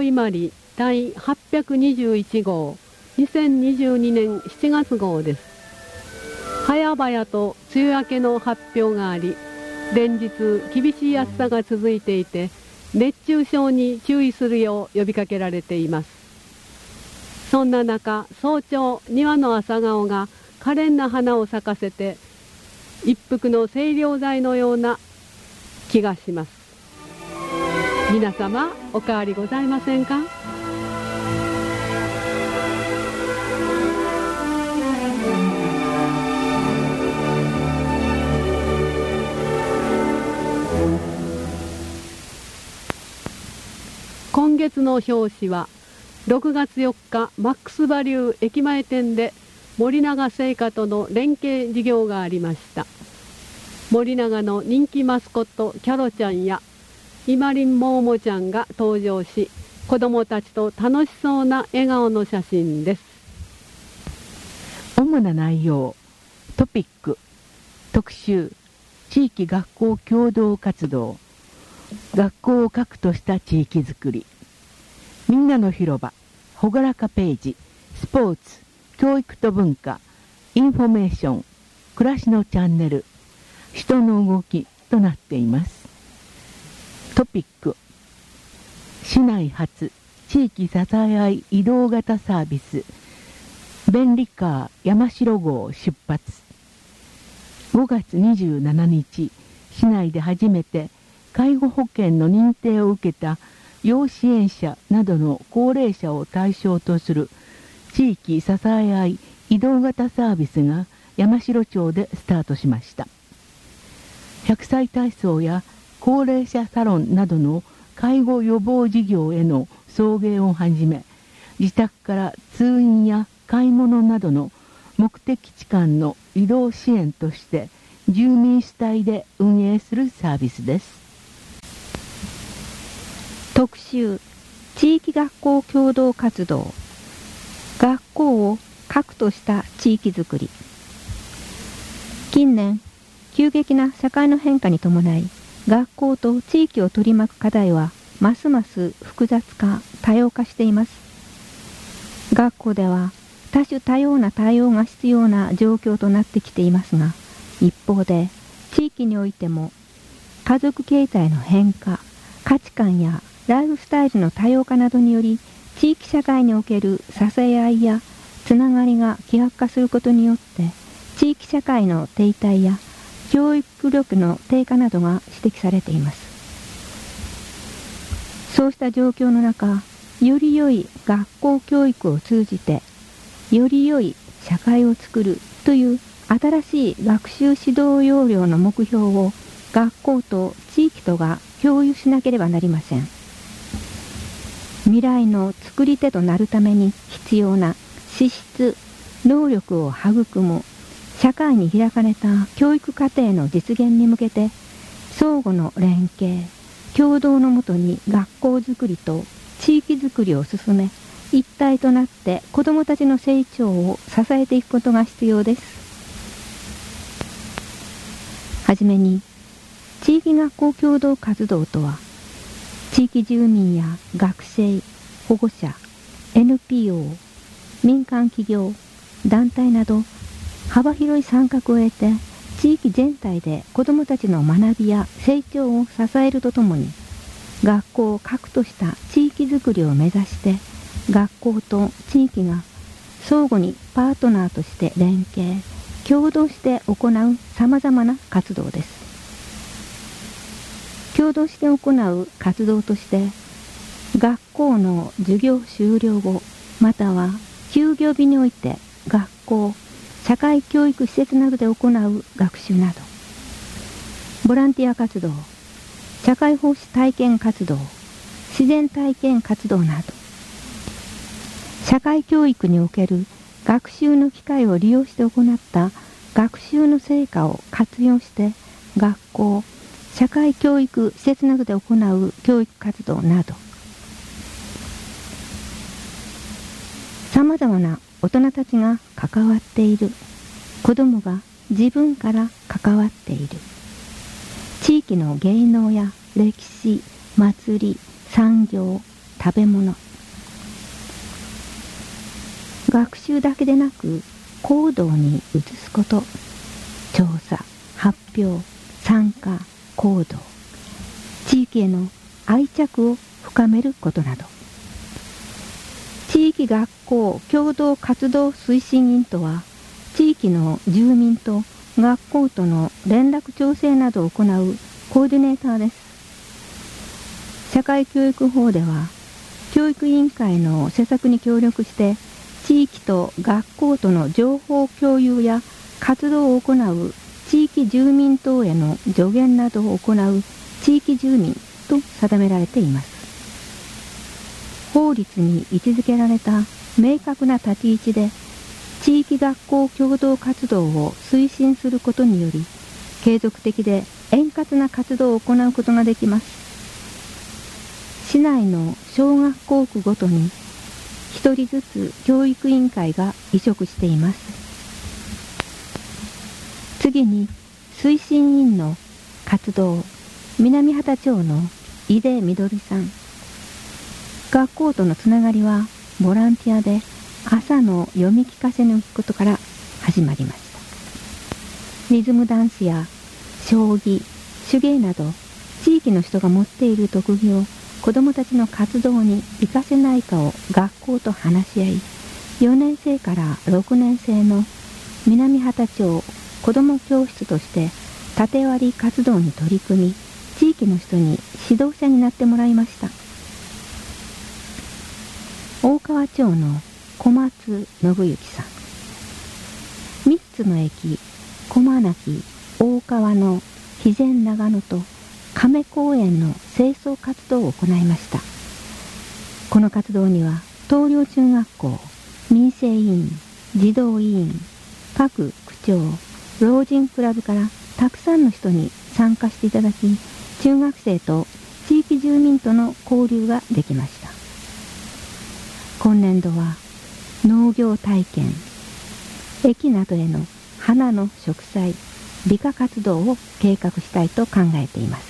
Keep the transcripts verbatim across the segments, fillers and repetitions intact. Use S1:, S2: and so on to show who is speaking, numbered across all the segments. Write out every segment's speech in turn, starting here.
S1: いまり第はっぴゃくにじゅういち号にせんにじゅうにねんしちがつ号です。早々と梅雨明けの発表があり、連日厳しい暑さが続いていて、熱中症に注意するよう呼びかけられています。そんな中、早朝庭の朝顔が可憐な花を咲かせて、一服の清涼剤のような気がします。皆様お変わりございませんか？今月の表紙はろくがつよっかマックスバリュー駅前店で森永製菓との連携事業がありました。森永の人気マスコットキャロちゃんやイマリンモーモちゃんが登場し、子どもたちと楽しそうな笑顔の写真です。
S2: 主な内容、トピック、特集、地域学校共同活動、学校を核とした地域づくり、みんなの広場、ほがらかページ、スポーツ、教育と文化、インフォメーション、暮らしのチャンネル、人の動きとなっています。トピック、市内初地域支え合い移動型サービス、便利カー山城号出発。ごがつにじゅうしちにち、市内で初めて介護保険の認定を受けた要支援者などの高齢者を対象とする地域支え合い移動型サービスが山城町でスタートしました。ひゃくさい体操や高齢者サロンなどの介護予防事業への送迎をはじめ、自宅から通院や買い物などの目的地間の移動支援として住民主体で運営するサービスです。
S3: 特集、地域学校共同活動、学校を核とした地域づくり。近年、急激な社会の変化に伴い、学校と地域を取り巻く課題はますます複雑化、多様化しています。学校では多種多様な対応が必要な状況となってきていますが、一方で地域においても家族経済の変化、価値観やライフスタイルの多様化などにより、地域社会における支え合いやつながりが希薄化することによって、地域社会の停滞や教育力の低下などが指摘されています。そうした状況の中、より良い学校教育を通じて、より良い社会を作るという新しい学習指導要領の目標を学校と地域とが共有しなければなりません。未来の作り手となるために必要な資質、能力を育む社会に開かれた教育課程の実現に向けて、相互の連携、共同のもとに学校づくりと地域づくりを進め、一体となって子どもたちの成長を支えていくことが必要です。はじめに、地域学校共同活動とは、地域住民や学生、保護者、エヌピーオー、民間企業、団体など幅広い参画を得て、地域全体で子どもたちの学びや成長を支えるとともに、学校を核とした地域づくりを目指して、学校と地域が相互にパートナーとして連携、共同して行うさまざまな活動です。共同して行う活動として、学校の授業終了後、または休業日において学校、社会教育施設などで行う学習など、ボランティア活動、社会奉仕体験活動、自然体験活動など、社会教育における学習の機会を利用して行った学習の成果を活用して、学校、社会教育施設などで行う教育活動など、さまざまな大人たちが関わっている、子どもが自分から関わっている、地域の芸能や歴史、祭り、産業、 食べ物。学習だけでなく行動に移すこと、調査、発表、参加、行動、地域への愛着を深めることなど。地域学校共同活動推進員とは、地域の住民と学校との連絡調整などを行うコーディネーターです。社会教育法では、教育委員会の施策に協力して、地域と学校との情報共有や活動を行う地域住民等への助言などを行う地域住民と定められています。法律に位置づけられた明確な立ち位置で、地域学校共同活動を推進することにより、継続的で円滑な活動を行うことができます。市内の小学校区ごとに、一人ずつ教育委員会が委嘱しています。次に、推進委員の活動、南畑町の井出みどりさん。学校とのつながりは、ボランティアで朝の読み聞かせに行くことから始まりました。リズムダンスや将棋、手芸など、地域の人が持っている特技を子どもたちの活動に活かせないかを学校と話し合い、よねん生からろくねん生の南畑町子ども教室として縦割り活動に取り組み、地域の人に指導者になってもらいました。大川町の小松信之さん。みっつの駅、駒鳴、大川の肥前長野と亀公園の清掃活動を行いました。この活動には東陵中学校、民生委員、児童委員、各区長、老人クラブからたくさんの人に参加していただき、中学生と地域住民との交流ができました。今年度は農業体験、駅などへの花の植栽、美化活動を計画したいと考えています。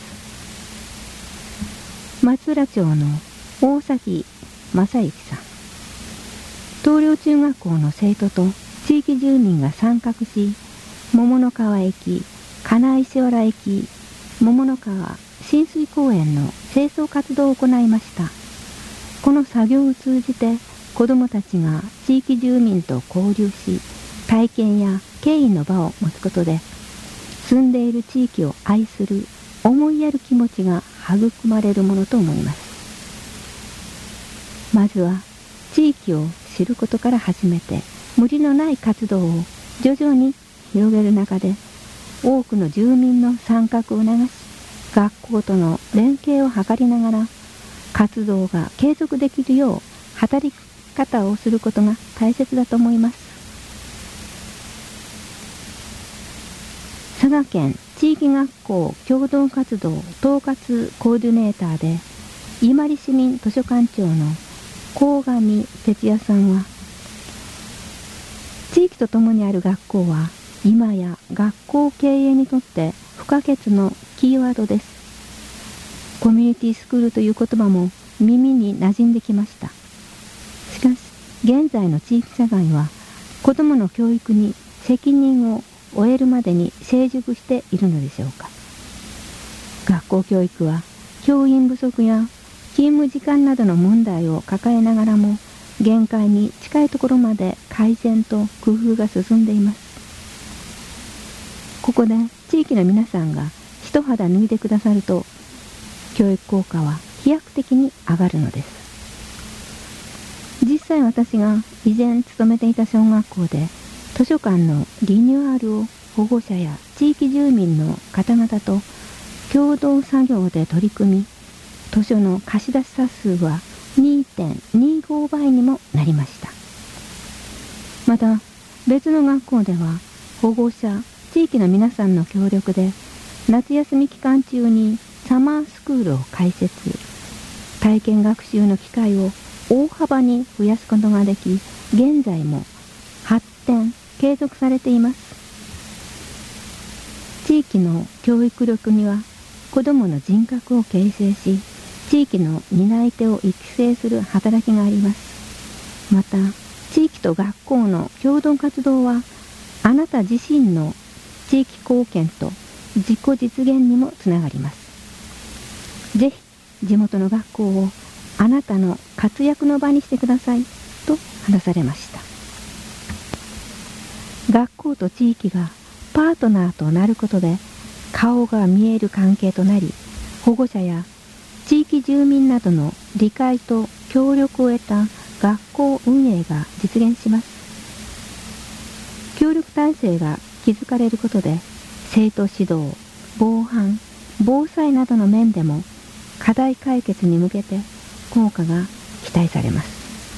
S3: 松浦町の大崎正幸さん。東陵中学校の生徒と地域住民が参画し、桃の川駅、金石原駅、桃の川親水公園の清掃活動を行いました。この作業を通じて子どもたちが地域住民と交流し、体験や敬意の場を持つことで、住んでいる地域を愛する思いやる気持ちが育まれるものと思います。まずは地域を知ることから始めて、無理のない活動を徐々に広げる中で、多くの住民の参画を促し、学校との連携を図りながら活動が継続できるよう働き方をすることが大切だと思います。佐賀県地域学校共同活動統括コーディネーターで伊万里市民図書館長の鴻上哲也さんは、地域とともにある学校は今や学校経営にとって不可欠のキーワードです。コミュニティスクールという言葉も耳に馴染んできました。しかし現在の地域社会は子どもの教育に責任を終えるまでに成熟しているのでしょうか。学校教育は教員不足や勤務時間などの問題を抱えながらも、限界に近いところまで改善と工夫が進んでいます。ここで地域の皆さんが一肌脱いでくださると、教育効果は飛躍的に上がるのです。実際私が以前勤めていた小学校で図書館のリニューアルを保護者や地域住民の方々と共同作業で取り組み、図書の貸し出し冊数は にてんにご 倍にもなりました。また別の学校では保護者、地域の皆さんの協力で夏休み期間中にサマースクールを開設、体験学習の機会を大幅に増やすことができ、現在も発展、継続されています。地域の教育力には子どもの人格を形成し、 地域の担い手を育成する働きがあります。また、地域と学校の共同活動は、あなた自身の地域貢献と自己実現にもつながります。ぜひ、地元の学校をあなたの活躍の場にしてください、と話されました。学校と地域がパートナーとなることで、顔が見える関係となり、保護者や地域住民などの理解と協力を得た学校運営が実現します。協力体制が築かれることで、生徒指導、防犯、防災などの面でも課題解決に向けて効果が期待されます。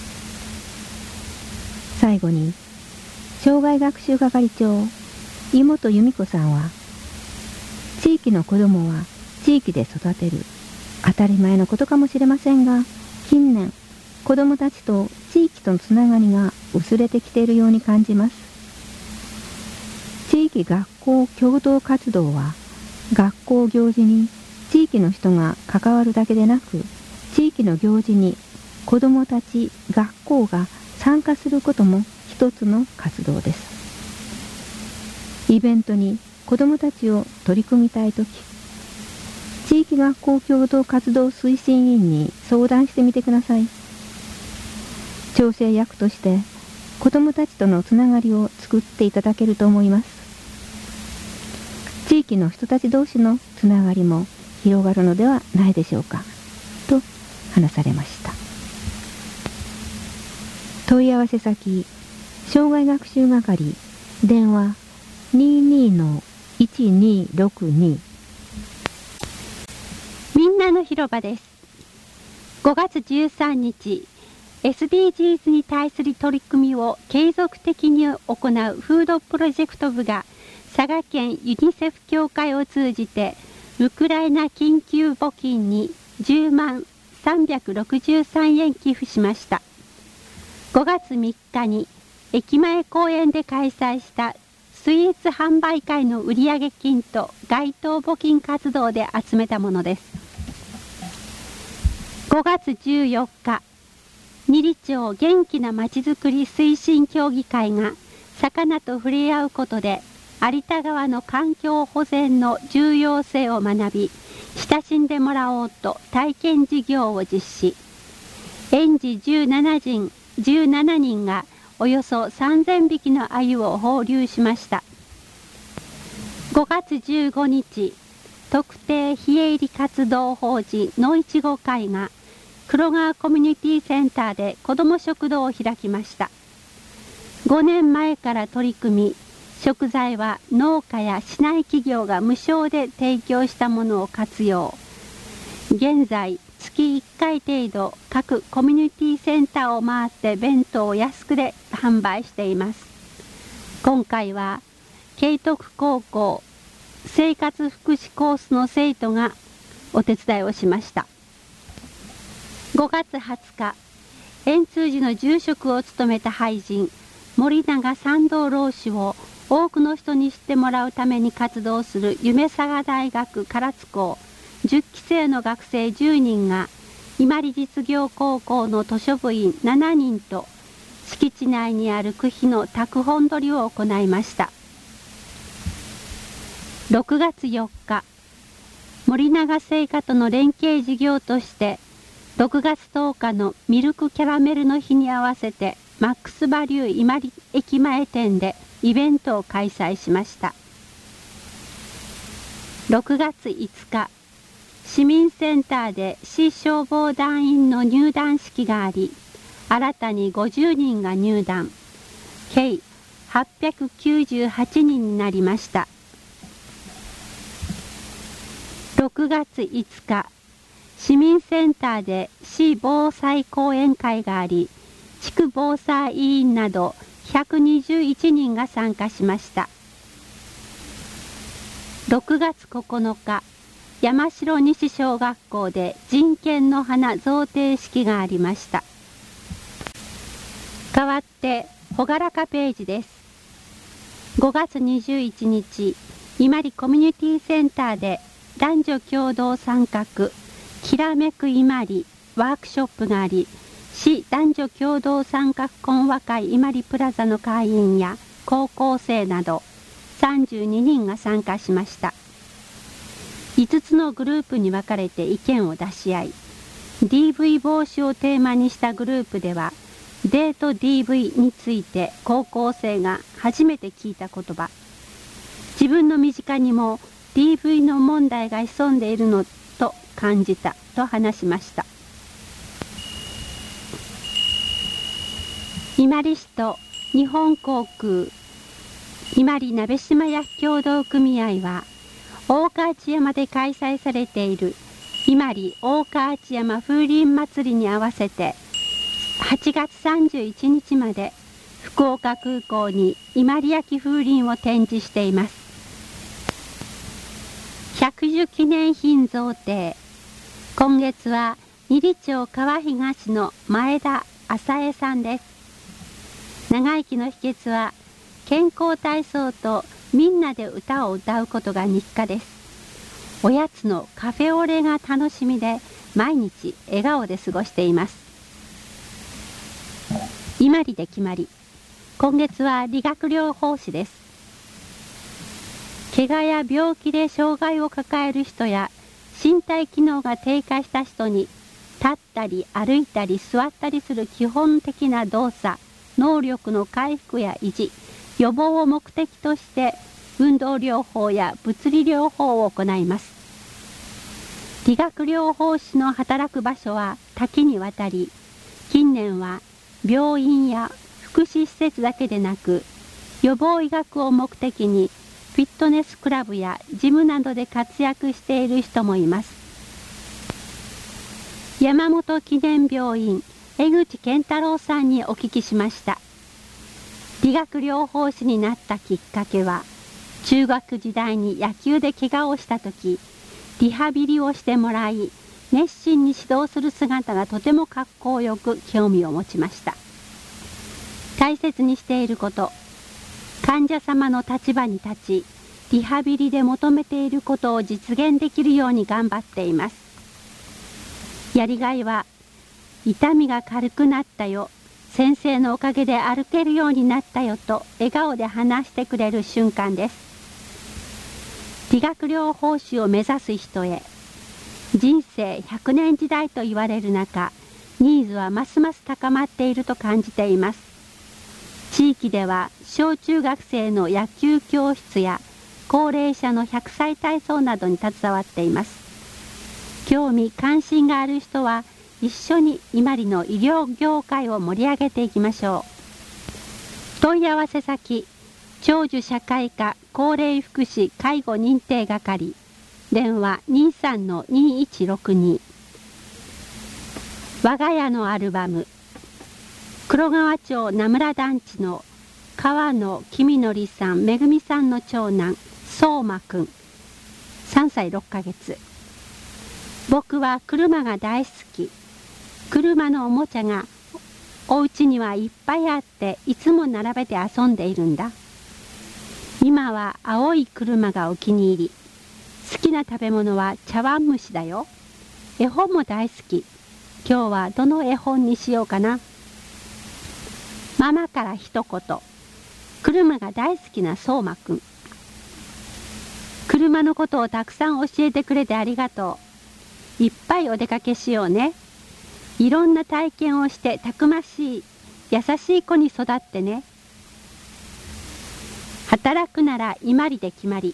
S3: 最後に、障害学習係長、井本由美子さんは、地域の子どもは地域で育てる、当たり前のことかもしれませんが、近年、子どもたちと地域とのつながりが薄れてきているように感じます。地域学校共同活動は、学校行事に地域の人が関わるだけでなく、地域の行事に子どもたち、学校が参加することも一つの活動です。イベントに子どもたちを取り組みたいとき、地域学校共同活動推進委員に相談してみてください。調整役として子どもたちとのつながりを作っていただけると思います。地域の人たち同士のつながりも広がるのではないでしょうか、と話されました。問い合わせ先、障害学習係、電話 にじゅうにのいちにーろくに。
S4: みんなの広場です。ごがつじゅうさんにち、エスディージーズ に対する取り組みを継続的に行うフードプロジェクト部が、佐賀県ユニセフ協会を通じて、ウクライナ緊急募金にじゅうまんさんびゃくろくじゅうさんえん寄付しました。ごがつみっかに駅前公園で開催したスイーツ販売会の売上金と街頭募金活動で集めたものです。ごがつじゅうよっか、二里町元気なまちづくり推進協議会が魚と触れ合うことで有田川の環境保全の重要性を学び、親しんでもらおうと体験授業を実施。園児じゅうななにん、じゅうななにんがおよそさんぜんびきの鮎を放流しました。ごがつじゅうごにち、特定非営利活動法人のいちご会が黒川コミュニティセンターで子ども食堂を開きました。ごねんまえから取り組み、食材は農家や市内企業が無償で提供したものを活用。現在、月いっかい程度、各コミュニティセンターを回って弁当を安くで販売しています。今回は、慶徳高校生活福祉コースの生徒がお手伝いをしました。ごがつはつか、円通寺の住職を務めた俳人、森永三道老師を多くの人に知ってもらうために活動する夢佐賀大学唐津校じゅっきせいの学生じゅうにんが伊万里実業高校の図書部員ななにんと敷地内にある区碑の拓本取りを行いました。ろくがつよっか、森永製菓との連携事業としてろくがつとおかのミルクキャラメルの日に合わせてマックスバリュー伊万里駅前店でイベントを開催しました。ろくがついつか、市民センターで市消防団員の入団式があり、新たにごじゅうにんが入団、計はっぴゃくきゅうじゅうはちにんになりました。ろくがついつか、市民センターで市防災講演会があり、地区防災委員などひゃくにじゅういちにんが参加しました。ろくがつここのか、山城西小学校で人権の花贈呈式がありました。代わって朗らかページです。ごがつにじゅういちにち、伊万里コミュニティセンターで男女共同参画きらめく伊万里ワークショップがあり、市男女共同参画懇和会伊万里プラザの会員や高校生などさんじゅうににんが参加しました。いつつのグループに分かれて意見を出し合い、 ディーブイ 防止をテーマにしたグループでは、デート ディーブイ について高校生が初めて聞いた言葉、自分の身近にも ディーブイ の問題が潜んでいるのと感じたと話しました。伊万里市と日本航空伊万里鍋島焼協同組合は、大河内山で開催されている伊万里大河内山風鈴祭りに合わせてはちがつさんじゅういちにちまで福岡空港に伊万里焼風鈴を展示しています。百寿記念品贈呈、今月は二里町川東の前田浅江さんです。長生きの秘訣は健康体操とみんなで歌を歌うことが日課です。おやつのカフェオレが楽しみで毎日笑顔で過ごしています。伊万里で決まり、今月は理学療法士です。怪我や病気で障害を抱える人や身体機能が低下した人に、立ったり歩いたり座ったりする基本的な動作、能力の回復や維持、予防を目的として運動療法や物理療法を行います。理学療法士の働く場所は多岐にわたり、近年は病院や福祉施設だけでなく、予防医学を目的にフィットネスクラブやジムなどで活躍している人もいます。山本記念病院江口健太郎さんにお聞きしました。理学療法士になったきっかけは、中学時代に野球で怪我をした時、リハビリをしてもらい、熱心に指導する姿がとてもかっこよく興味を持ちました。大切にしていること、患者様の立場に立ち、リハビリで求めていることを実現できるように頑張っています。やりがいは、痛みが軽くなったよ、先生のおかげで歩けるようになったよと笑顔で話してくれる瞬間です。理学療法士を目指す人へ、人生ひゃくねん時代と言われる中、ニーズはますます高まっていると感じています。地域では小中学生の野球教室や高齢者のひゃくさい体操などに携わっています。興味関心がある人は一緒に伊万里の医療業界を盛り上げていきましょう。問い合わせ先、長寿社会科高齢福祉介護認定係、電話 にさんのにいちろくに。 我が家のアルバム、黒川町名村団地の川野公則さん、めぐみさんの長男相馬くん、さんさいろっかげつ。僕は車が大好き。車のおもちゃがお家にはいっぱいあって、いつも並べて遊んでいるんだ。今は青い車がお気に入り。好きな食べ物は茶碗蒸しだよ。絵本も大好き。今日はどの絵本にしようかな。ママから一言。車が大好きな相馬くん。車のことをたくさん教えてくれてありがとう。いっぱいお出かけしようね。いろんな体験をしてたくましい、優しい子に育ってね。働くなら伊万里で決まり。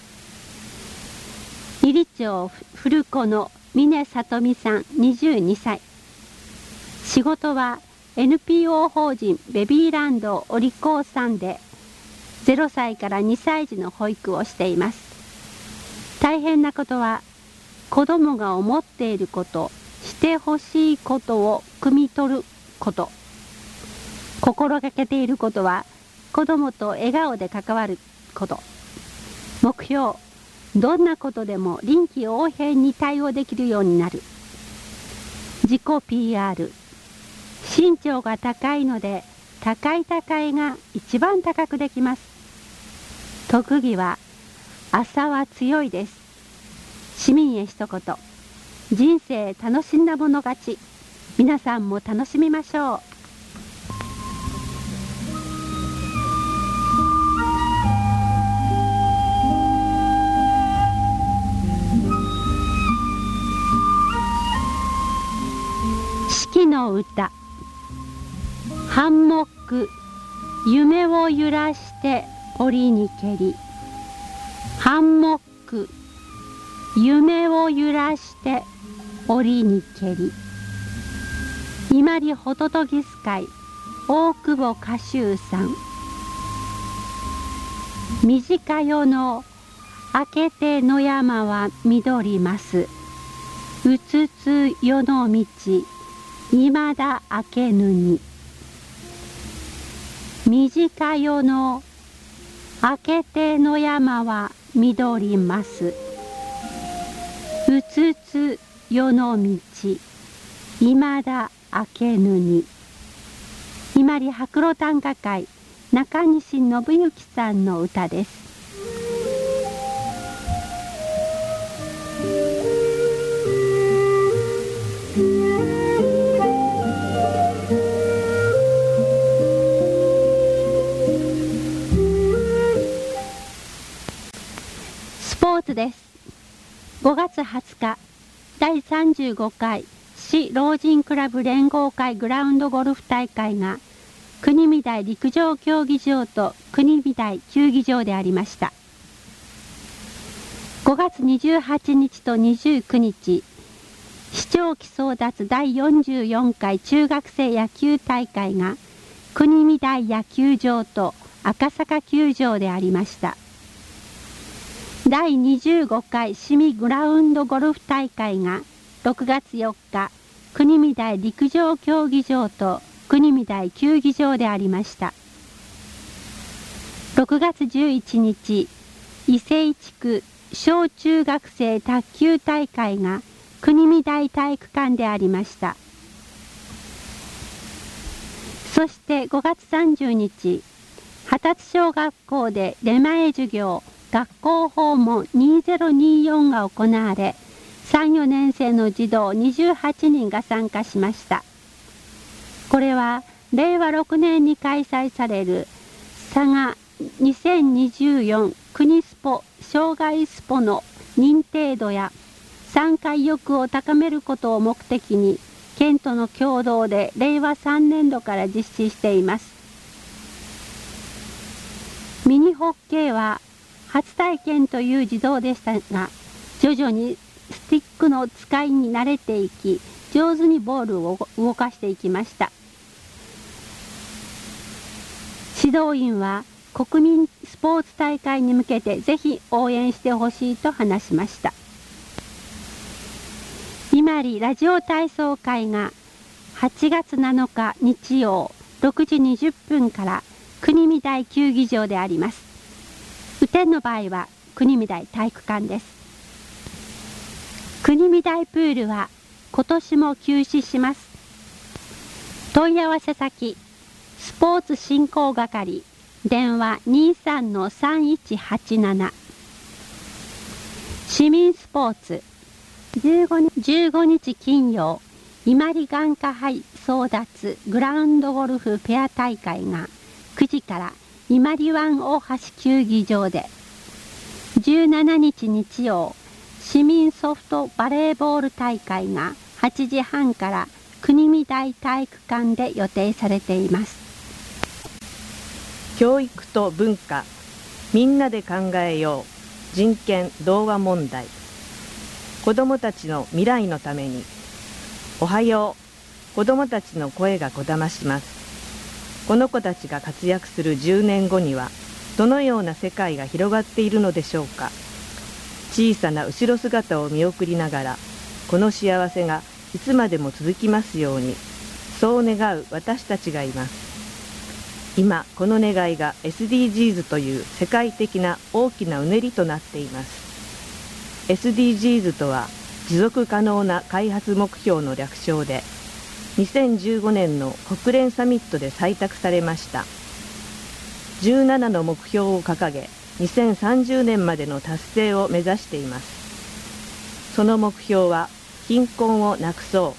S4: 二里町古子の峰里美さん、にじゅうにさい。仕事は エヌピーオー 法人ベビーランドお利口さんでゼロさいからにさい児の保育をしています。大変なことは、子供が思っていること、してほしいことを汲み取ること。心がけていることは、子供と笑顔で関わること。目標、どんなことでも臨機応変に対応できるようになる。自己 ピーアール、身長が高いので、高い高いが一番高くできます。特技は、朝は強いです。市民へ一言。 人生楽しんだもの勝ち。皆さんも楽しみましょう。四季の歌。ハンモック、夢を揺らして折にけり。ハンモック、夢を揺らして折にけり。今里ホトトギス会、大久保歌集さん。短夜の明けて野山は緑ます。うつつ夜の道、いまだ明けぬに。短夜の明けて野山は緑ます。うつつ夜の道、いまだ明けぬに。今里白露短歌会、中西信之さんの歌です。スポーツです。ごがつはつか、だいさんじゅうごかい市老人クラブ連合会グラウンドゴルフ大会が国見台陸上競技場と国見台球技場でありました。ごがつにじゅうはちにちとにじゅうくにち、市長旗争奪だいよんじゅうよんかい中学生野球大会が国見台野球場と赤坂球場でありました。だいにじゅうごかい市民グラウンドゴルフ大会がろくがつよっか国見台陸上競技場と国見台球技場でありました。ろくがつじゅういちにち伊勢地区小中学生卓球大会が国見台体育館でありました。そしてごがつさんじゅうにち二十小学校で出前授業学校訪問にせんにじゅうよんが行われ、さん、よねんせいの児童にじゅうはちにんが参加しました。これはれいわろくねんに開催される佐賀にせんにじゅうよん国スポ障害スポの認定度や参加意欲を高めることを目的に県との共同でれいわさんねんどから実施しています。ミニホッケーは初体験という児童でしたが、徐々にスティックの使いに慣れていき、上手にボールを動かしていきました。指導員は国民スポーツ大会に向けてぜひ応援してほしいと話しました。今里ラジオ体操会がはちがつなのか日曜ろくじにじゅっぷんから国見台球技場であります。雨天の場合は国見台体育館です。国見台プールは今年も休止します。問い合わせ先、スポーツ振興係、電話 にさんのさんいちはちなな。市民スポーツ、じゅうごにち、じゅうごにち金曜、今里眼科杯争奪グラウンドゴルフペア大会がくじから今里湾大橋球技場で、じゅうしちにち日曜、市民ソフトバレーボール大会がはちじはんから国見台体育館で予定されています。
S5: 教育と文化、みんなで考えよう、人権童話問題。子どもたちの未来のために。おはよう、子どもたちの声がこだまします。この子たちが活躍するじゅうねんごにはどのような世界が広がっているのでしょうか。小さな後ろ姿を見送りながら、この幸せがいつまでも続きますように、そう願う私たちがいます。今この願いが エスディージーズ という世界的な大きなうねりとなっています。 エスディージーズ とは持続可能な開発目標の略称で、にせんじゅうごねんの国連サミットで採択されました。じゅうななの目標を掲げ、にせんさんじゅうねんまでの達成を目指しています。その目標は貧困をなくそう、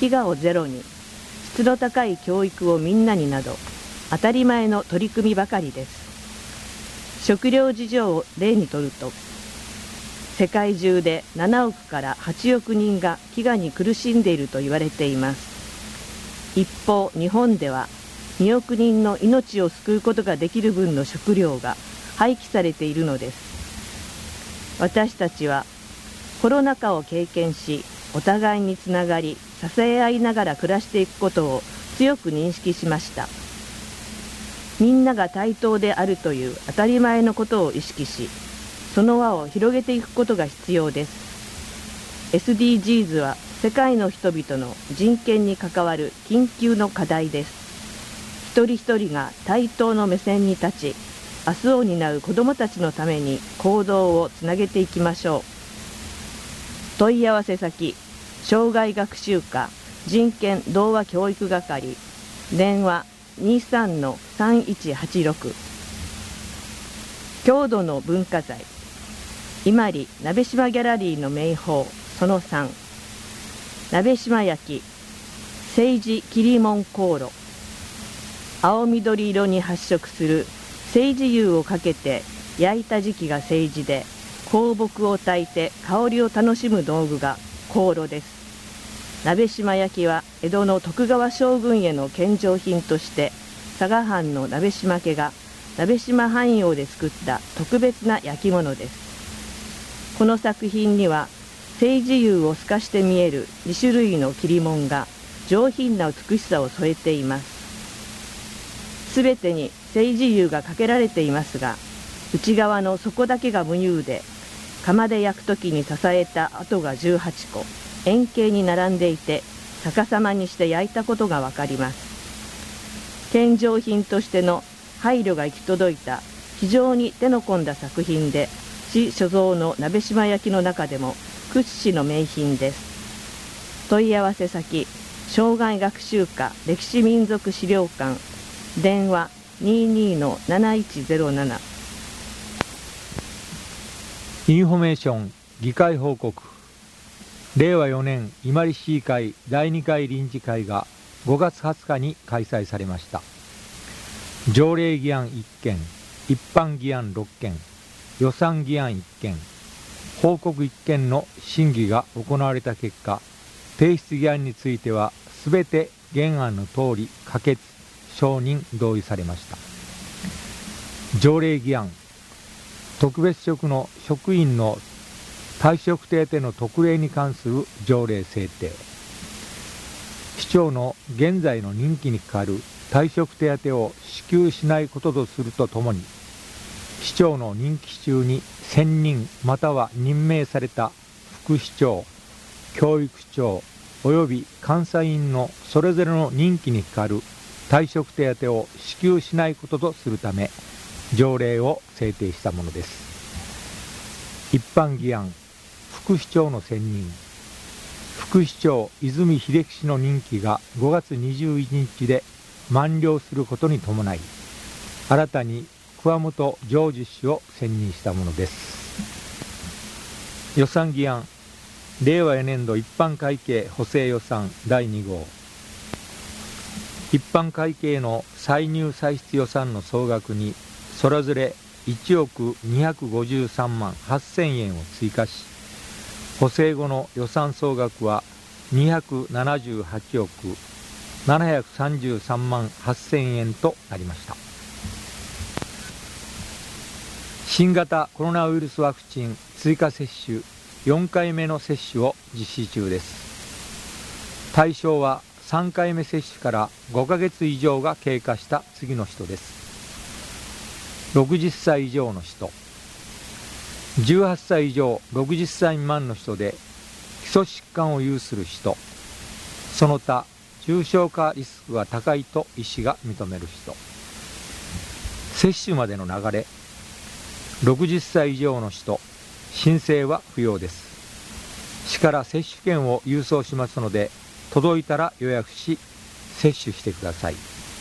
S5: 飢餓をゼロに、質の高い教育をみんなになど、当たり前の取り組みばかりです。食料事情を例にとると、世界中でななおくからはちおくにんが飢餓に苦しんでいると言われています。一方、日本ではにおくにんの命を救うことができる分の食料が廃棄されているのです。私たちはコロナ禍を経験し、お互いにつながり、支え合いながら暮らしていくことを強く認識しました。みんなが対等であるという当たり前のことを意識し、その輪を広げていくことが必要です。エスディージーズ は世界の人々の人権に関わる緊急の課題です。一人一人が対等の目線に立ち、明日を担う子どもたちのために行動をつなげていきましょう。問い合わせ先、障害学習課人権同和教育係、電話 にさんのさんいちはちろく。 郷土の文化財、伊万里鍋島ギャラリーの名宝そのさん、鍋島焼政治切り門香炉、青緑色に発色する青磁油をかけて焼いた時期が青磁で、香木を焚いて香りを楽しむ道具が香炉です。鍋島焼は江戸の徳川将軍への献上品として佐賀藩の鍋島家が鍋島藩窯で作った特別な焼き物です。この作品には青磁油を透かして見えるにしゅるいの切り紋が上品な美しさを添えています。すべてに青磁油がかけられていますが、内側の底だけが無釉で、窯で焼くときに支えた跡がじゅうはちこ、円形に並んでいて逆さまにして焼いたことがわかります。献上品としての配慮が行き届いた非常に手の込んだ作品で、市所蔵の鍋島焼の中でも屈指の名品です。問い合わせ先、障害学習課歴史民族資料館、電話 にじゅうにのなないちゼロなな。
S6: インフォメーション議会報告。れいわよねん伊万里市議会だいにかい臨時会がごがつはつかに開催されました。条例議案いっけん、一般議案ろっけん、予算議案いっけん、報告いっけんの審議が行われた結果、提出議案についてはすべて原案の通り可決、承認、同意されました。条例議案、特別職の職員の退職手当の特例に関する条例制定。市長の現在の任期にかかる退職手当を支給しないこととするとともに、市長の任期中に選任または任命された副市長、教育長および監査院のそれぞれの任期にかかる退職手当を支給しないこととするため、条例を制定したものです。一般議案、副市長の選任。副市長泉秀樹氏の任期がごがつにじゅういちにちで満了することに伴い、新たに桑本譲二氏を選任したものです。予算議案、れいわよねんど一般会計補正予算だいにごう。一般会計の歳入歳出予算の総額にそれぞれいちおくにひゃくごじゅうさんまんはっせんえんを追加し、補正後の予算総額はにひゃくななじゅうはちおくななひゃくさんじゅうさんまんはっせんえんとなりました。新型コロナウイルスワクチン追加接種よんかいめの接種を実施中です。対象はさんかいめ接種からごかげつ以上が経過した次の人です。ろくじゅっさい以上の人、じゅうはっさい以上ろくじゅっさい未満の人で基礎疾患を有する人、その他重症化リスクが高いと医師が認める人。接種までの流れ、ろくじゅっさい以上の人、申請は不要です。市から接種券を郵送しますので、届いたら予約し接種してください。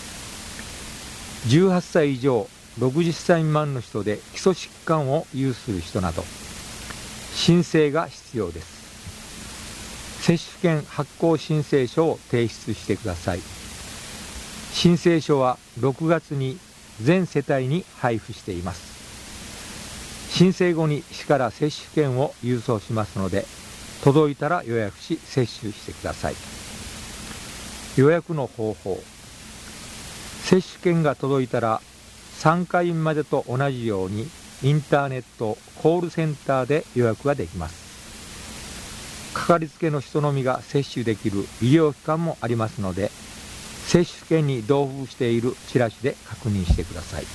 S6: じゅうはっさい以上ろくじゅっさい未満の人で基礎疾患を有する人など申請が必要です。 接種券発行申請書を提出してください。申請書はろくがつに全世帯に配布しています。申請後に市から接種券を郵送しますので、届いたら予約し接種してください。予約の方法。接種券が届いたらさんかいまでと同じようにインターネットコールセンターで予約ができます。かかりつけの人のみが接種できる医療機関もありますので、接種券に同封しているチラシで確認してください。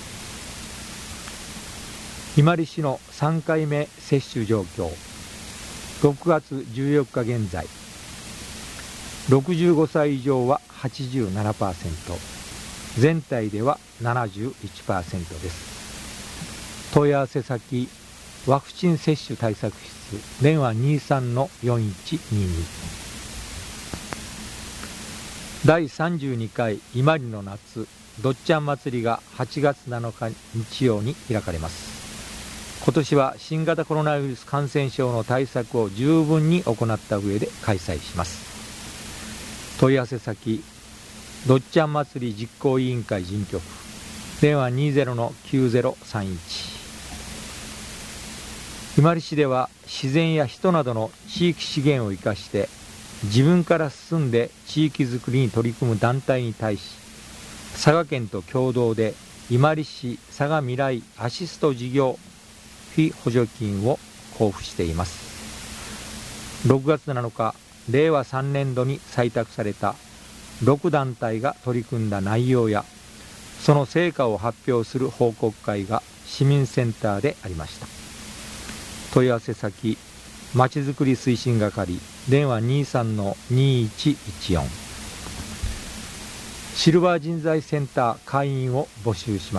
S6: 伊万里市のさんかいめ接種状況。ろくがつじゅうよっか現在、ろくじゅうごさい以上は はちじゅうななパーセント、全体では ななじゅういちパーセント です。問い合わせ先、ワクチン接種対策室、電話 にじゅうさんのよんいちにに。だいさんじゅうにかい伊万里の夏どっちゃん祭りがはちがつなのか日曜に開かれます。今年は新型コロナウイルス感染症の対策を十分に行った上で開催します。問い合わせ先、どっちゃん祭り実行委員会事務局、電話 にじゅうのきゅうぜろさんいち。伊万里市では自然や人などの地域資源を生かして自分から進んで地域づくりに取り組む団体に対し、佐賀県と共同で伊万里市佐賀未来アシスト事業費補助金を交付しています。ろくがつなのか、れいわさんねんどに採択されたろく団体が取り組んだ内容やその成果を発表する報告会が市民センターでありました。問い合わせ先、まちづくり推進係、電話 にじゅうさんのにいちいちよん。シルバー人材センター会員を募集します。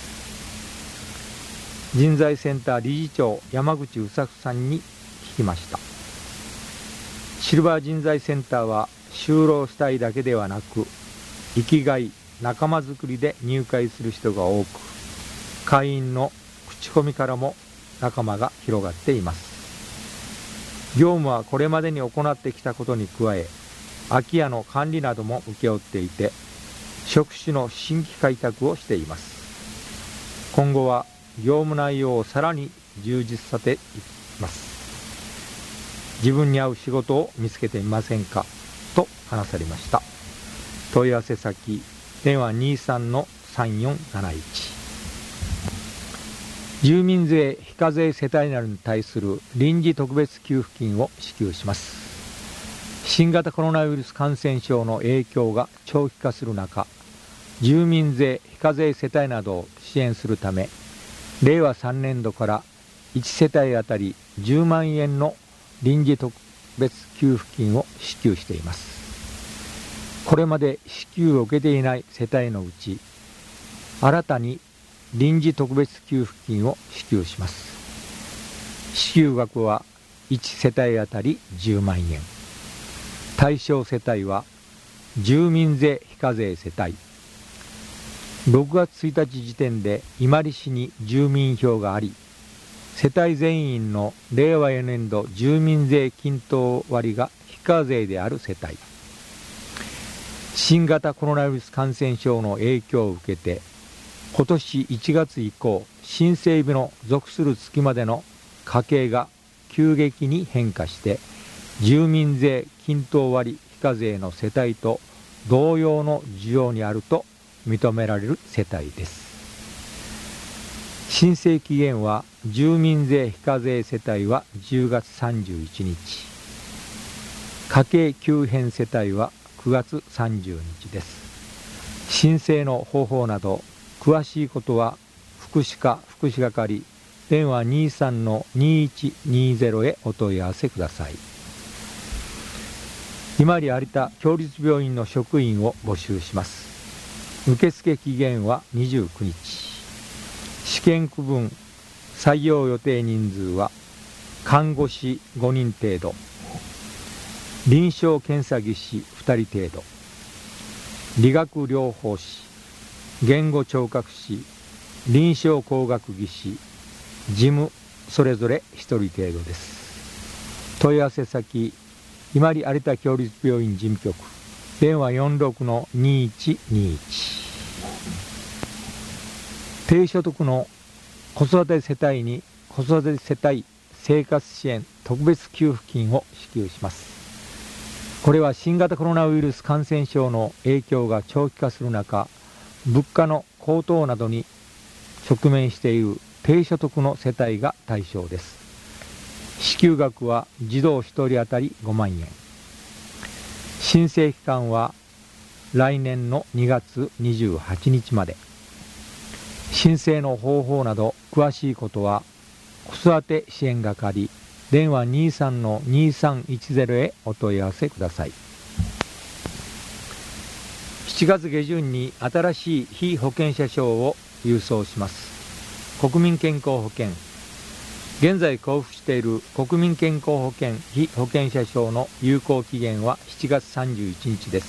S6: 人材センター理事長山口宇作さんに聞きました。シルバー人材センターは就労したいだけではなく、生きがい、仲間づくりで入会する人が多く、会員の口コミからも仲間が広がっています。業務はこれまでに行ってきたことに加え、空き家の管理なども請け負っていて、職種の新規開拓をしています。今後は業務内容をさらに充実させています。自分に合う仕事を見つけてみませんかと話されました。問い合わせ先、電話 にじゅうさんのさんよんなないち。住民税非課税世帯などに対する臨時特別給付金を支給します。新型コロナウイルス感染症の影響が長期化する中、住民税非課税世帯などを支援するため、れいわさんねんどからいちせたいあたりじゅうまんえんの臨時特別給付金を支給しています。これまで支給を受けていない世帯のうち、新たに臨時特別給付金を支給します。支給額はいちせたいあたりじゅうまんえん。対象世帯は住民税非課税世帯。ろくがつついたち時点で伊万里市に住民票があり、世帯全員のれいわよねんど住民税均等割が非課税である世帯。新型コロナウイルス感染症の影響を受けて、今年いちがつ以降、申請日の属する月までの家計が急激に変化して、住民税均等割非課税の世帯と同様の需要にあると認められる世帯です。申請期限は住民税非課税世帯はじゅうがつさんじゅういちにち、家計急変世帯はくがつさんじゅうにちです。申請の方法など詳しいことは福祉課福祉係電話 にじゅうさんのにいちにゼロ へお問い合わせください。伊万里有田共立病院の職員を募集します。受付期限はにじゅうくにち。試験区分採用予定人数は看護師ごにん程度、臨床検査技師ふたり程度、理学療法士、言語聴覚士、臨床工学技師、事務それぞれひとり程度です。問い合わせ先、 伊万里有田共立病院事務局、電話 よんろくのにいちにいち。低所得の子育て世帯に子育て世帯生活支援特別給付金を支給します。これは新型コロナウイルス感染症の影響が長期化する中、物価の高騰などに直面している低所得の世帯が対象です。支給額は児童ひとり当たりごまんえん。申請期間は来年のにがつにじゅうはちにちまで。申請の方法など詳しいことは子育て支援係電話 にじゅうさんのにさんいちゼロ へお問い合わせください。しちがつ下旬に新しい被保険者証を郵送します。国民健康保険、現在交付している国民健康保険被保険者証の有効期限はしちがつさんじゅういちにちです。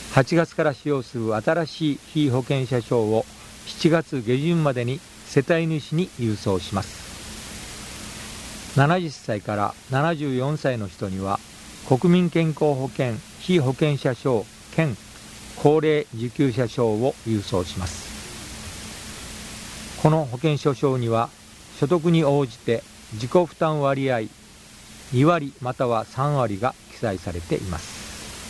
S6: はちがつから使用する新しい被保険者証をしちがつ下旬までに世帯主に郵送します。ななじゅっさいからななじゅうよんさいの人には国民健康保険被保険者証兼高齢受給者証を郵送します。この保険証証には所得に応じて自己負担割合にわりまたはさんわりが記載されています。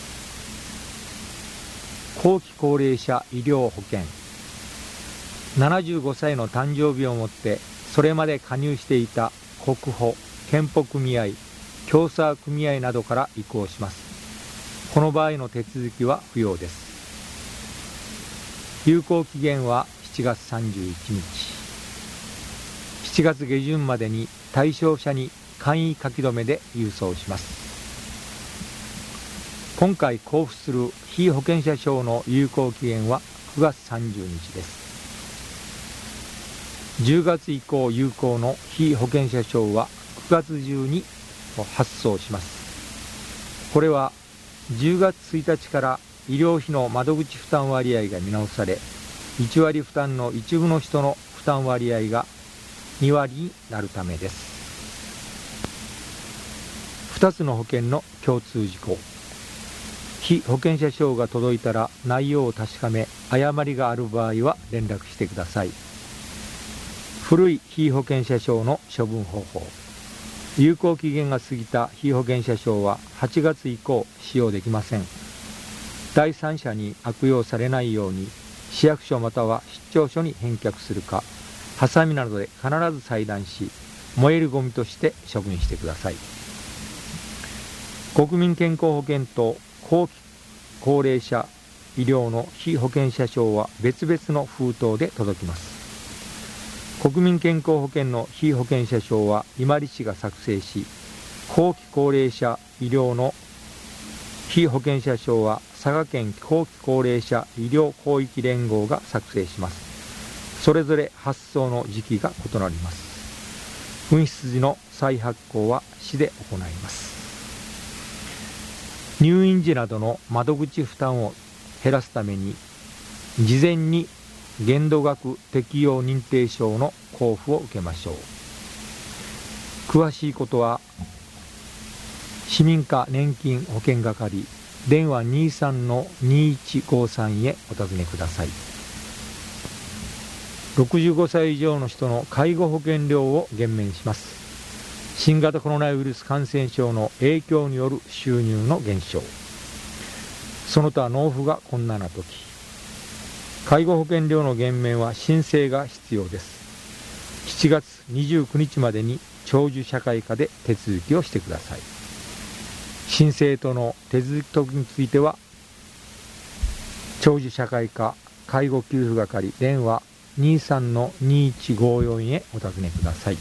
S6: 後期高齢者医療保険、ななじゅうごさいの誕生日をもってそれまで加入していた国保、健保組合、共済組合などから移行します。この場合の手続きは不要です。有効期限はしちがつさんじゅういちにち。しちがつ下旬までに対象者に簡易書き留めで郵送します。今回交付する被保険者証の有効期限はくがつさんじゅうにちです。じゅうがつ以降有効の被保険者証はくがつ中に発送します。これはじゅうがつついたちから医療費の窓口負担割合が見直され、いちわり負担の一部の人の負担割合がにわりになるためです。ふたつの保険の共通事項。被保険者証が届いたら内容を確かめ、誤りがある場合は連絡してください。古い被保険者証の処分方法。有効期限が過ぎた被保険者証ははちがつ以降使用できません。第三者に悪用されないように市役所または出張所に返却するか、ハサミなどで必ず裁断し、燃えるゴミとして処分してください。国民健康保険と後期高齢者医療の被保険者証は別々の封筒で届きます。国民健康保険の被保険者証は伊万里市が作成し、後期高齢者医療の被保険者証は佐賀県後期高齢者医療広域連合が作成します。それぞれ発送の時期が異なります。紛失時の再発行は市で行います。入院時などの窓口負担を減らすために、事前に限度額適用認定証の交付を受けましょう。詳しいことは市民課年金保険係電話 にじゅうさんのにいちごさん へお尋ねください。ろくじゅうごさい以上の人の介護保険料を減免します。新型コロナウイルス感染症の影響による収入の減少、その他納付が困難なとき、介護保険料の減免は申請が必要です。しちがつにじゅうくにちまでに長寿社会化で手続きをしてください。申請との手続きについては、長寿社会化介護給付係電話 にじゅうさんのにいちごよん へお尋ねください。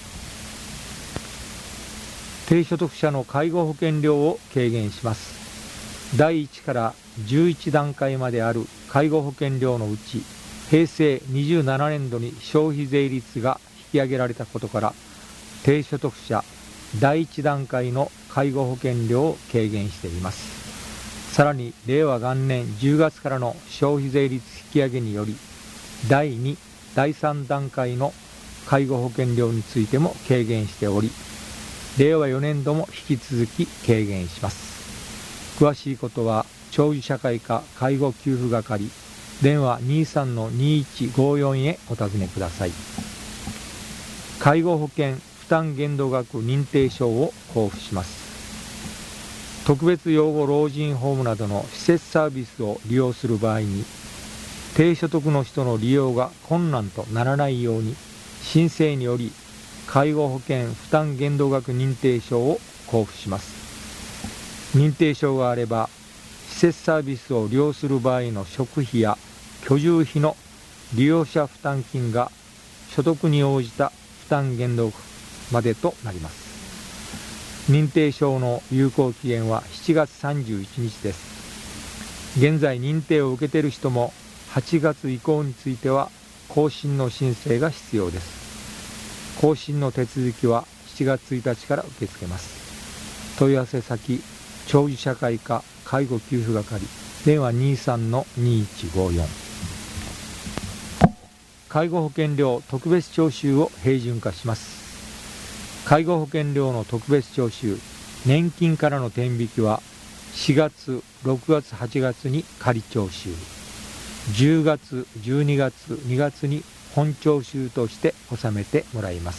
S6: 低所得者の介護保険料を軽減します。だいいちからじゅういちだんかいまである介護保険料のうち、へいせいにじゅうななねんどに消費税率が引き上げられたことから、低所得者だいいちだんかいの介護保険料を軽減しています。さらにれいわがんねんじゅうがつからの消費税率引き上げにより、だいに、だいさんだんかいの介護保険料についても軽減しており、 れいわよねん度も引き続き軽減します。詳しいことは長寿社会科介護給付係電話 にじゅうさんのにいちごよん へお尋ねください。介護保険負担限度額認定証を交付します。特別養護老人ホームなどの施設サービスを利用する場合に、低所得の人の利用が困難とならないように、申請により介護保険負担限度額認定証を交付します。認定証があれば、施設サービスを利用する場合の食費や居住費の利用者負担金が所得に応じた負担限度額までとなります。認定証の有効期限はしちがつさんじゅういちにちです。現在認定を受けている人もはちがつ以降については更新の申請が必要です。更新の手続きはしちがつついたちから受け付けます。問い合わせ先、長寿社会科介護給付係電話 にじゅうさんのにいちごよん。介護保険料特別徴収を平準化します。介護保険料の特別徴収、年金からの転引きはしがつ、ろくがつ、はちがつに仮徴収、じゅうがつ、じゅうにがつ、にがつに本徴収として納めてもらいます。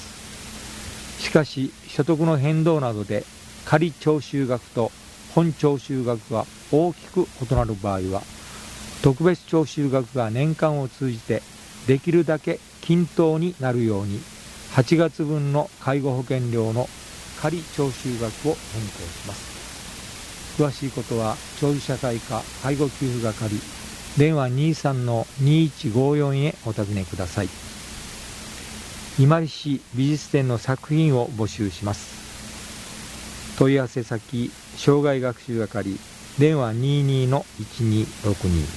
S6: しかし、所得の変動などで仮徴収額と本徴収額が大きく異なる場合は、特別徴収額が年間を通じてできるだけ均等になるように、はちがつぶんの介護保険料の仮徴収額を変更します。詳しいことは長寿社会科介護給付係電話 にじゅうさんのにいちごよん へお尋ねください。伊万里市美術展の作品を募集します。問い合わせ先、障害学習係電話 にじゅうにのいちにろくに。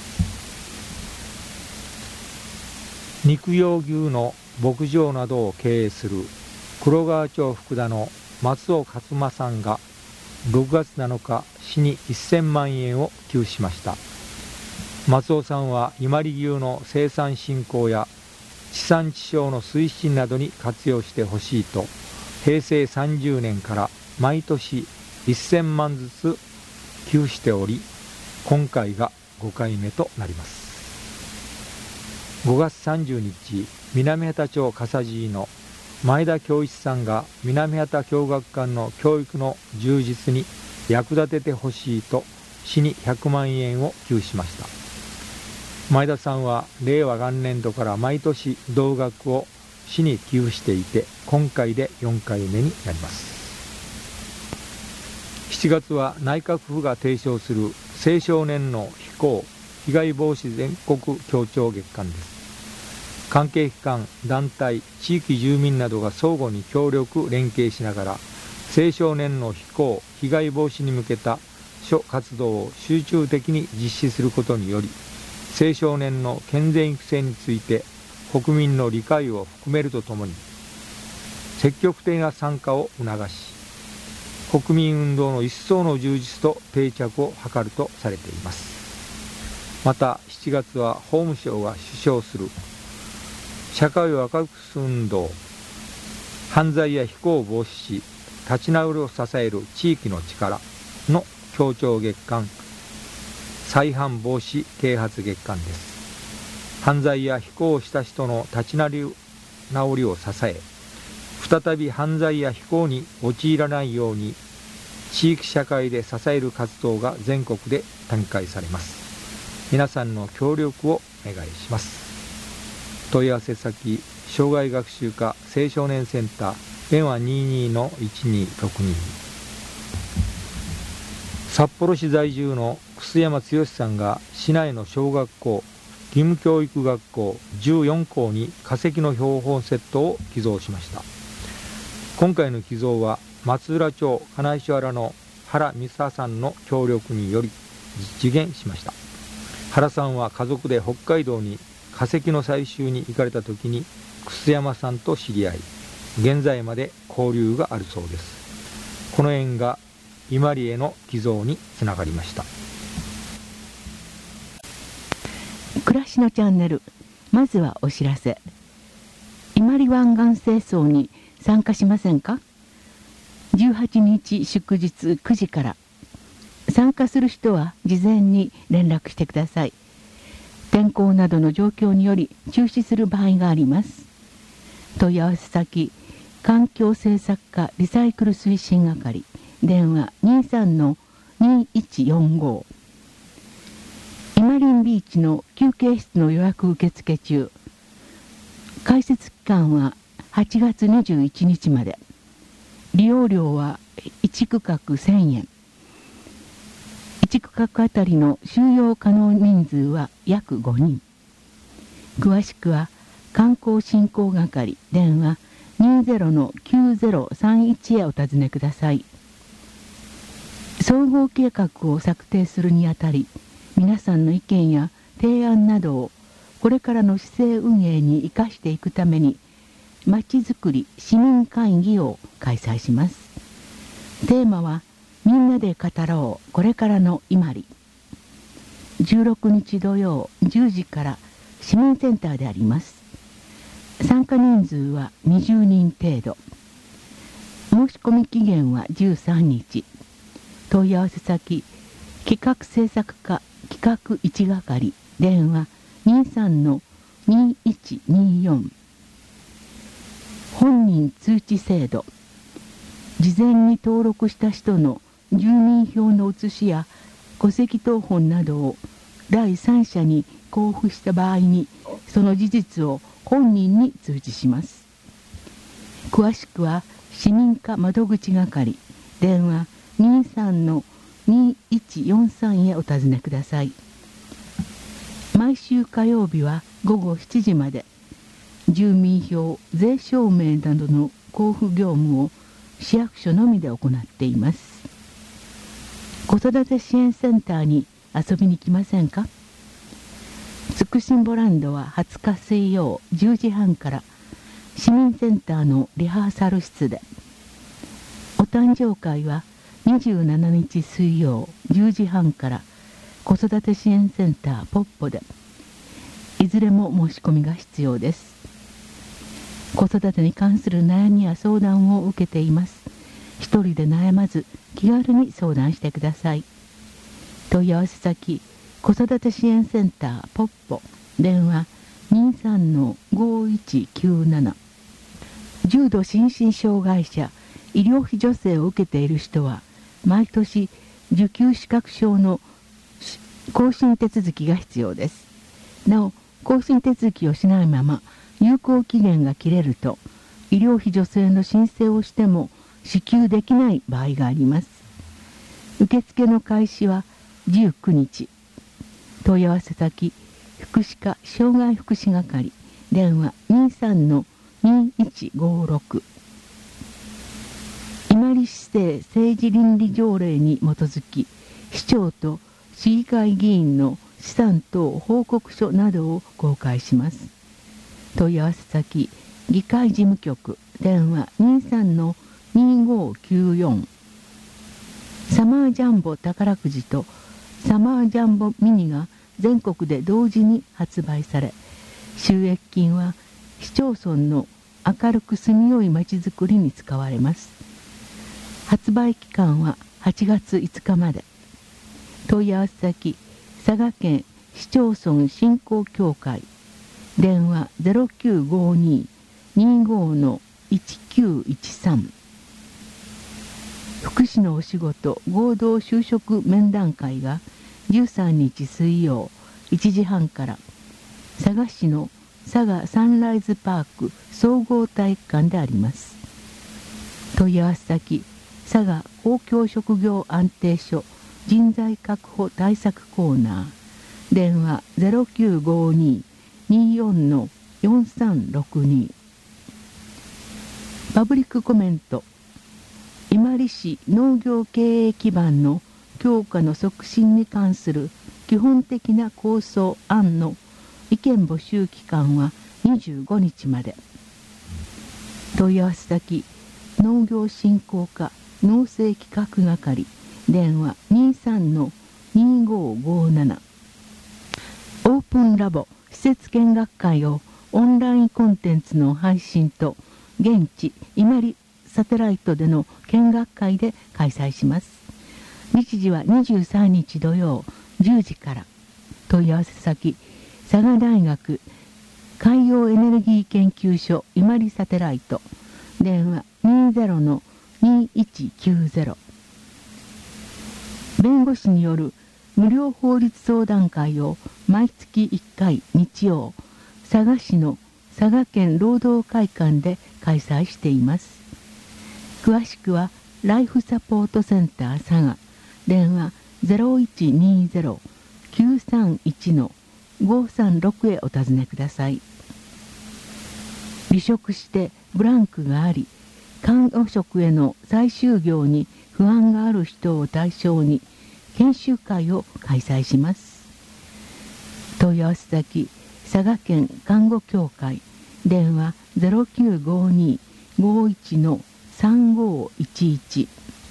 S6: 肉用牛の牧場などを経営する黒川町福田の松尾勝馬さんがろくがつなのか市にせんまんえんを寄付しました。松尾さんは伊万里牛の生産振興や地産地消の推進などに活用してほしいと、へいせいさんじゅうねんから毎年せんまんずつ寄付しており、今回がごかいめとなります。ごがつさんじゅうにち、南畑町笠地の前田恭一さんが南畑共学館の教育の充実に役立ててほしいと市にひゃくまんえんを寄付しました。前田さんはれいわがんねんどから毎年同額を市に寄付していて、今回でよんかいめになります。しちがつは内閣府が提唱する青少年の非行・被害防止全国協調月間です。関係機関、団体、地域住民などが相互に協力連携しながら、青少年の非行・被害防止に向けた諸活動を集中的に実施することにより、青少年の健全育成について国民の理解を含めるとともに、積極的な参加を促し、国民運動の一層の充実と定着を図るとされています。またしちがつは法務省が主掌する社会を明るくする運動、犯罪や非行を防止し立ち直りを支える地域の力の協調月間、再犯防止啓発月間です。犯罪や非行をした人の立ち直りを支え、再び犯罪や非行に陥らないように地域社会で支える活動が全国で展開されます。皆さんの協力をお願いします。問い合わせ先、障害学習課青少年センター電話 にじゅうにのいちにろくに。札幌市在住の楠山剛さんが市内の小学校、義務教育学校じゅうよんこうに化石の標本セットを寄贈しました。今回の寄贈は松浦町金石原の原美沙さんの協力により実現しました。原さんは家族で北海道に化石の採集に行かれた時に楠山さんと知り合い、現在まで交流があるそうです。この縁が伊万里への寄贈につながりました。
S2: 暮らしのチャンネル、まずはお知らせ。伊万里湾岸清掃に参加しませんか？ じゅうはちにち祝日くじから。参加する人は事前に連絡してください。天候などの状況により中止する場合があります。問い合わせ先、環境政策課リサイクル推進係、電話 にさんのにいちよんご。イマリンビーチの休憩室の予約受付中。開設期間ははちがつにじゅういちにちまで。利用料はいちくかくせんえん。いちくかくあたりの収容可能人数は約ごにん。詳しくは観光振興係電話 にじゅうのきゅうぜろさんいち へお尋ねください。総合計画を策定するにあたり、皆さんの意見や提案などをこれからの市政運営に生かしていくために、まちづくり市民会議を開催します。テーマはみんなで語ろうこれからの伊万里。じゅうろくにち土曜じゅうじから市民センターであります。参加人数はにじゅうにん程度。申し込み期限はじゅうさんにち。問い合わせ先、企画制作課企画いち係電話 にさんのにいちによん。本人通知制度。事前に登録した人の住民票の写しや戸籍謄本などを第三者に交付した場合に、その事実を本人に通知します。詳しくは市民課窓口係電話 にさんのにいちよんさん へお尋ねください。毎週火曜日はごごしちじまで。住民票、税証明などの交付業務を市役所のみで行っています。子育て支援センターに遊びに来ませんか？つくしんぼランドははつか水曜じゅうじはんから市民センターのリハーサル室で。お誕生会はにじゅうしちにち水曜じゅうじはんから子育て支援センターポッポで。いずれも申し込みが必要です。子育てに関する悩みや相談を受けています。一人で悩まず気軽に相談してください。問い合わせ先、子育て支援センターポッポ電話 にさんのごいちきゅうなな。重度心身障害者医療費助成を受けている人は毎年受給資格証の更新手続きが必要です。なお更新手続きをしないまま有効期限が切れると医療費助成の申請をしても支給できない場合があります。受付の開始はじゅうくにち。問い合わせ先、福祉課障害福祉係電話 にさんのにいちごろく。伊万里市政政治倫理条例に基づき市長と市議会議員の資産等報告書などを公開します。問い合わせ先、議会事務局電話 にさんのにごきゅうよん。サマージャンボ宝くじとサマージャンボミニが全国で同時に発売され、収益金は市町村の明るく住みよいまちづくりに使われます。発売期間ははちがついつかまで。問い合わせ先、佐賀県市町村振興協会電話 ゼロきゅうごに にごのいちきゅういちさん。福祉のお仕事合同就職面談会がじゅうさんにち水曜いちじはんから佐賀市の佐賀サンライズパーク総合体育館であります。問い合わせ先、佐賀公共職業安定所人材確保対策コーナー電話 ゼロきゅうごに によんのよんさんろくに。パブリックコメント。伊万里市農業経営基盤の強化の促進に関する基本的な構想案の意見募集期間はにじゅうごにちまで。問い合わせ先、農業振興課農政企画係電話 にさんのにごごなな。オープンラボ施設見学会をオンラインコンテンツの配信と現地伊万里サテライトでの見学会で開催します。日時はにじゅうさんにち土曜じゅうじから。問い合わせ先、佐賀大学海洋エネルギー研究所伊万里サテライト、電話 にじゅうのにいちきゅうゼロ。弁護士による無料法律相談会を毎月いっかい日曜、佐賀市の佐賀県労働会館で開催しています。詳しくはライフサポートセンター佐賀、電話 ゼロいちにゼロきゅうさんいちのごさんろく へお尋ねください。離職してブランクがあり、看護職への再就業に不安がある人を対象に研修会を開催します。問い合わせ先、佐賀県看護協会、電話 ゼロきゅうごに ごいちのさんごいちいち。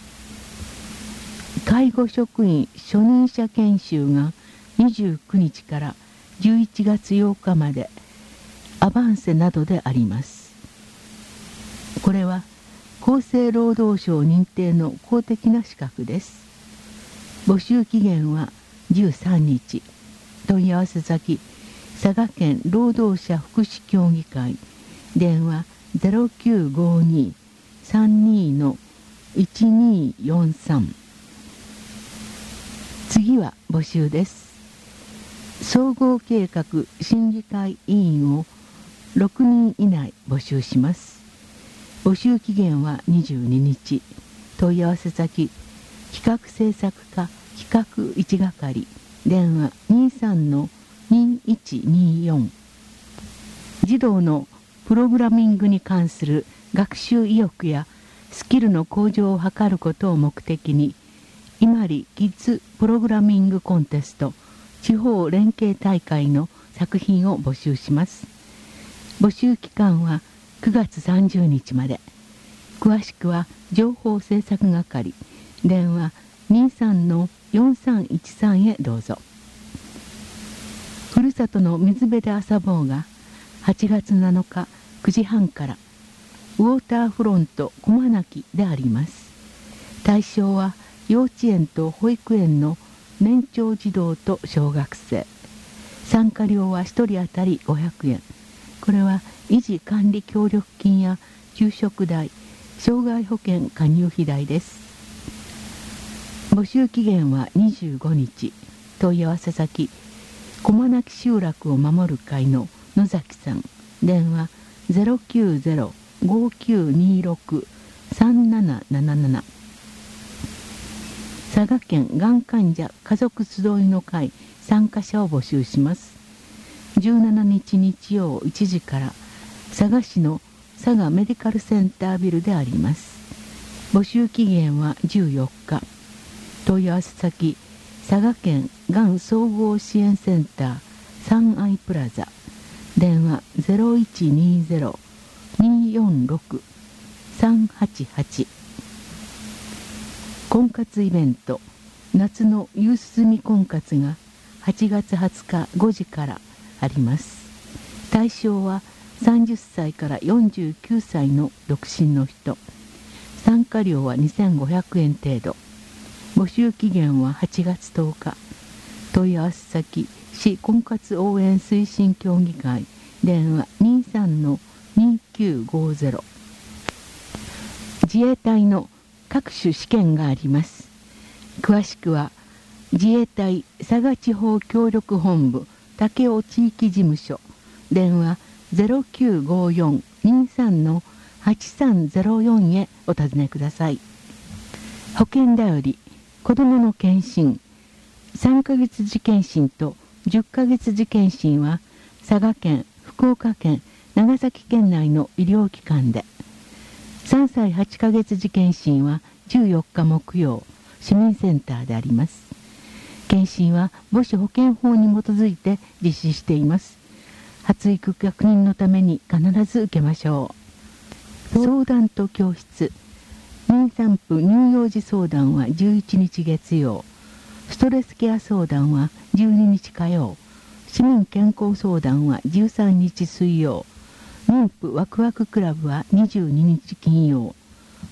S2: 介護職員初任者研修がにじゅうくにちからじゅういちがつようかまでアバンセなどであります。これは厚生労働省認定の公的な資格です。募集期限はじゅうさんにち。問い合わせ先、佐賀県労働者福祉協議会、電話 ゼロきゅうごに さんにのいちによんさん。次は募集です。総合計画審議会委員をろくにん以内募集します。募集期限はにじゅうににち。問い合わせ先、企画制作課企画いち係、電話 にさんのにいちによん。児童のプログラミングに関する学習意欲やスキルの向上を図ることを目的に、伊万里キッズプログラミングコンテスト地方連携大会の作品を募集します。募集期間はくがつさんじゅうにちまで。詳しくは情報制作係、電話 にさんのよんさんいちさん へどうぞ。ふるさとの水辺で遊ぼうがはちがつなのかくじはんからウォーターフロント駒泣であります。対象は幼稚園と保育園の年長児童と小学生。参加料はひとり当たりごひゃくえん。これは維持管理協力金や給食代、障害保険加入費代です。募集期限はにじゅうごにち。問い合わせ先、駒泣集落を守る会の野崎さん、電話 ゼロきゅうゼロ ごきゅうにろく さんなななななな。佐賀県がん患者家族集いの会参加者を募集します。じゅうしちにち日曜いちじから佐賀市の佐賀メディカルセンタービルであります。募集期限はじゅうよっか。問い合わせ先、佐賀県がん総合支援センター三愛プラザ、電話 ゼロいちにゼロ によんろく さんはちはち。婚活イベント、夏の夕涼み婚活がはちがつはつかごじからあります。対象はさんじゅっさいからよんじゅうきゅうさいの独身の人。参加料はにせんごひゃくえん程度。募集期限ははちがつとおか。問い合わせ先、市婚活応援推進協議会、電話 にさんのにきゅうごゼロ。自衛隊の各種試験があります。詳しくは自衛隊佐賀地方協力本部武雄地域事務所、電話 ゼロきゅうごよん にさんのはちさんゼロよん へお尋ねください。保険だより子どもの検診、さんかげつ次検診とじゅっかげつ次検診は佐賀県、福岡県、長崎県内の医療機関で、さんさいはちかげつ次検診はじゅうよっか木曜、市民センターであります。検診は母子保健法に基づいて実施しています。発育確認のために必ず受けましょう。相談と教室、妊産婦乳幼児相談はじゅういちにち月曜、ストレスケア相談はじゅうににち火曜、市民健康相談はじゅうさんにち水曜、妊婦ワクワククラブはにじゅうににち金曜、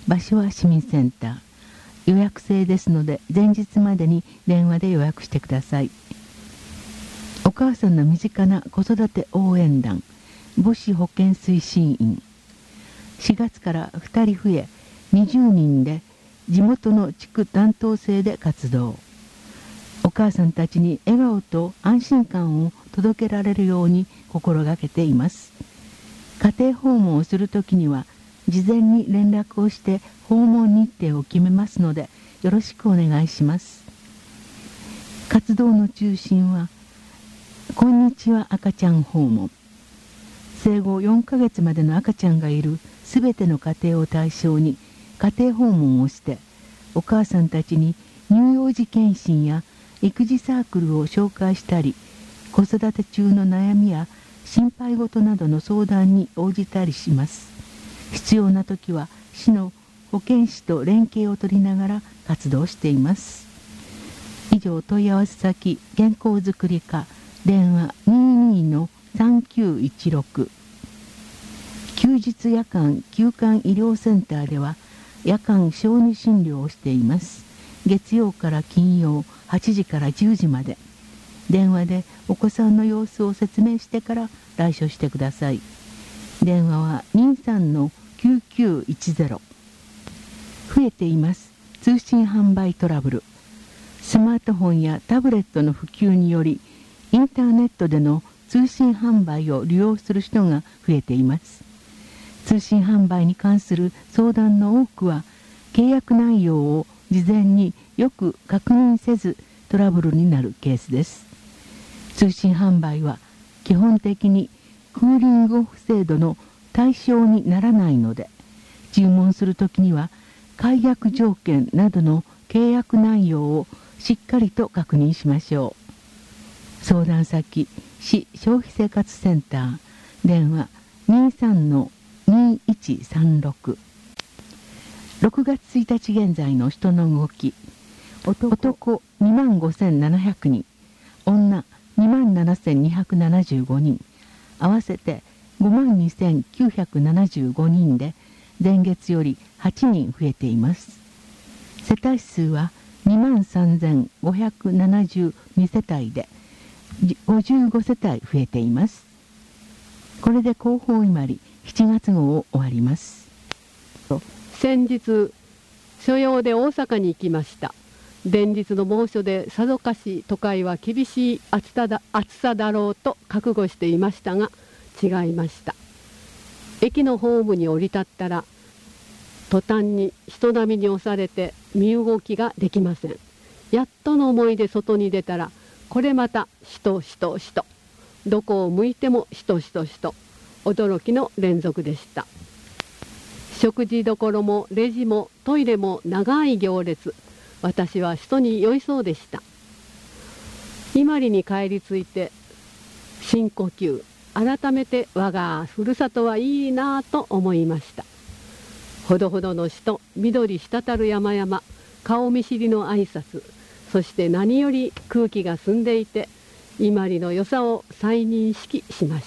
S2: 場所は市民センター。予約制ですので前日までに電話で予約してください。お母さんの身近な子育て応援団母子保健推進員、しがつからふたり増えにじゅうにんで地元の地区担当制で活動。お母さんたちに笑顔と安心感を届けられるように心がけています。家庭訪問をするときには事前に連絡をして訪問日程を決めますのでよろしくお願いします。活動の中心はこんにちは赤ちゃん訪問。生後よんかげつまでの赤ちゃんがいるすべての家庭を対象に家庭訪問をしてお母さんたちに乳幼児検診や育児サークルを紹介したり、子育て中の悩みや心配事などの相談に応じたりします。必要な時は市の保健師と連携を取りながら活動しています。以上、問い合わせ先健康づくり課電話 にじゅうに のさんきゅういちろく。休日夜間休館医療センターでは夜間小児診療をしています。月曜から金曜はちじからじゅうじまで。電話でお子さんの様子を説明してから来所してください。電話はにじゅうさんのきゅうきゅういちゼロ。増えています通信販売トラブル。スマートフォンやタブレットの普及によりインターネットでの通信販売を利用する人が増えています。通信販売に関する相談の多くは契約内容を事前によく確認せずトラブルになるケースです。通信販売は基本的にクーリングオフ制度の対象にならないので、注文するときには解約条件などの契約内容をしっかりと確認しましょう。相談先市消費生活センター電話 にじゅうさんのにいちさんろく。ろくがつついたち現在の人の動き。男にまんごせんななひゃくにん、女にまんななせんにひゃくななじゅうごにん、合わせてごまんにせんきゅうひゃくななじゅうごにんで前月よりはちにん増えています。世帯数はにまんさんぜんごひゃくななじゅうに世帯でごじゅうご世帯増えています。これで広報伊万里しちがつ号を終わります。
S1: 先日所用で大阪に行きました。連日の猛暑でさぞかし都会は厳しい暑さだ、暑さだろうと覚悟していましたが違いました。駅のホームに降り立ったら途端に人波に押されて身動きができません。やっとの思いで外に出たらこれまた人人人、どこを向いても人人人、驚きの連続でした。食事どころもレジもトイレも長い行列。私は人に酔いそうでした。伊万里に帰り着いて深呼吸、改めて我がふるさとはいいなぁと思いました。ほどほどの人、緑滴る山々、顔見知りの挨拶、そして何より空気が澄んでいて伊万里の良さを再認識しました。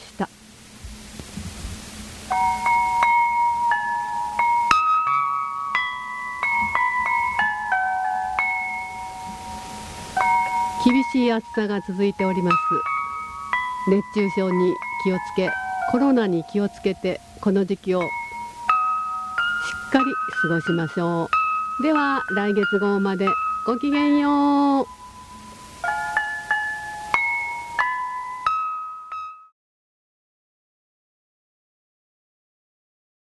S1: 厳しい暑さが続いております。熱中症に気をつけ、コロナに気をつけてこの時期をしっかり過ごしましょう。では来月号までごきげんよう。